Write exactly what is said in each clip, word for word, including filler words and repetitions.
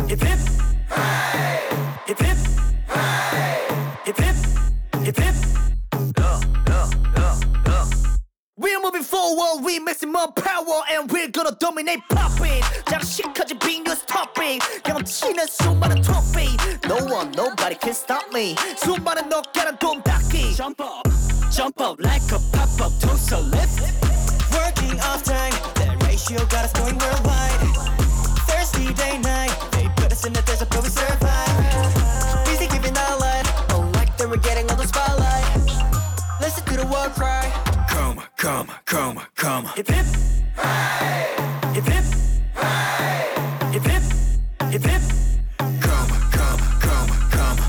hip hip, hip hip, hip hip, hip hip. Yeah, yeah, yeah, yeah. We're moving forward, we maximum power, and we're gonna dominate popping. 장식하지 big news topic. 경험치는 수많은 trophy. No one, nobody can stop me. 수많은 어깨는 돈 닦기. Jump up, jump up like a pop up toast a lift. Working off time, that ratio got us going worldwide. Thirsty day night, they put us in the desert but we survive. Busy giving our life, oh like they were getting all the spotlight. Listen to the war cry. Come, come, come, come. Hip hip, hip hip, hip hip, hip hip. Come, come, come, come.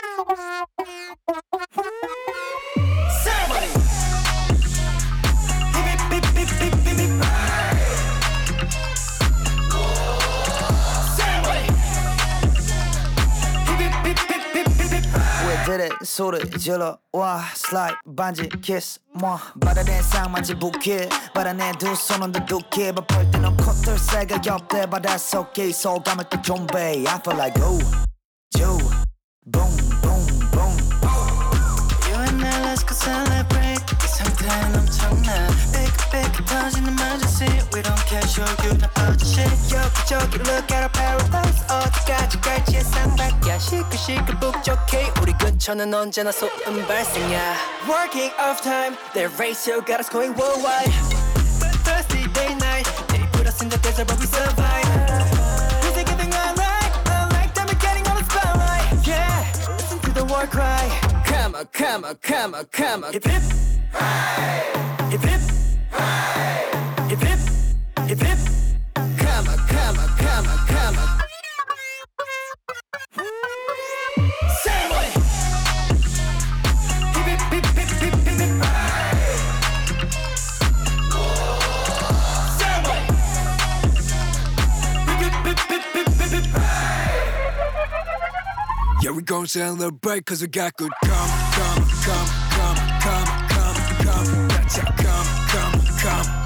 Ceremony. Hip hip hip hip hip hip hip. Ceremony. Hip hip hip hip hip hip hip. We did it 소리 질러 와 slide 반지 kiss 뭐 바다된 쌍만지 부케 바다내 두 손은 두둑해 바쁠 때는 콧들 새가 옆에 바닷속에 소감을 또 좀배 I feel like go Joe boom boom boom You and I let's go celebrate. 이 상태는 엄청나. Big big 터지는 emergency. We don't care show 나 아저씨. 여기저기 look at our paradise. 어디까지 갈지 예상밖이야. 시끌시끌 북적해. 우리 근처는 언제나 소음 발생이야. Working off time. Their ratio got us going worldwide. Thirsty day night. They put us in the desert but we survive. Busy giving our life. Unlike them we're getting on the spotlight. Yeah, listen to the war cry. Come on, come on, come on, come on. Hip hip, hip hip, hip hip, hip hip. Come on, come on, come on, come on. Ceremony. Hip hip hip hip hip hip hip. Ceremony. Hip hip hip hip hip hip hip. Yeah, we gon' celebrate cause we got good come, come, come, come, come, come, come. That's how come, come, come.